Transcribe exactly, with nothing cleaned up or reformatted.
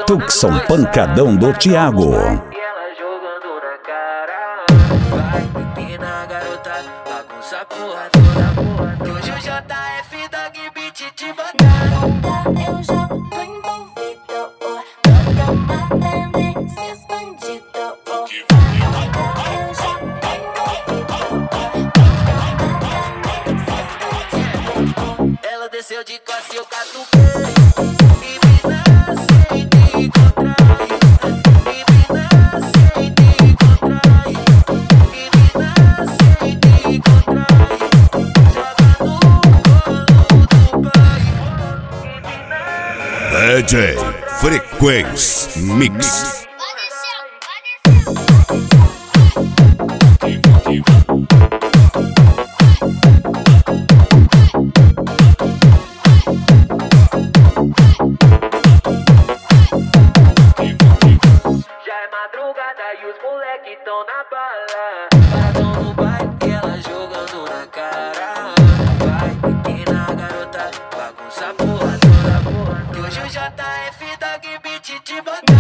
Tucson Pancadão do Thiago. Vai, empina, garota, bagunça a porra toda. Que hoje o J F da Beat te botar. Eu já tô envolvido, oh. Toda matando esses bandidos, oh. Eu já tô envolvido, oh. Toda matando esses bandidos, oh. Ela desceu de classe, eu catuquei. E me nasce de contrai. E me nasce de contrai. E me nasce de contrai. Joga no colo do pai. D J Frequência Mix. Já é madrugada e os moleque tão na bala. Paradão no baile e ela jogando na cara. Vai, empina, garota, bagunça a porra toda. Que hoje o J F da Beat te botar.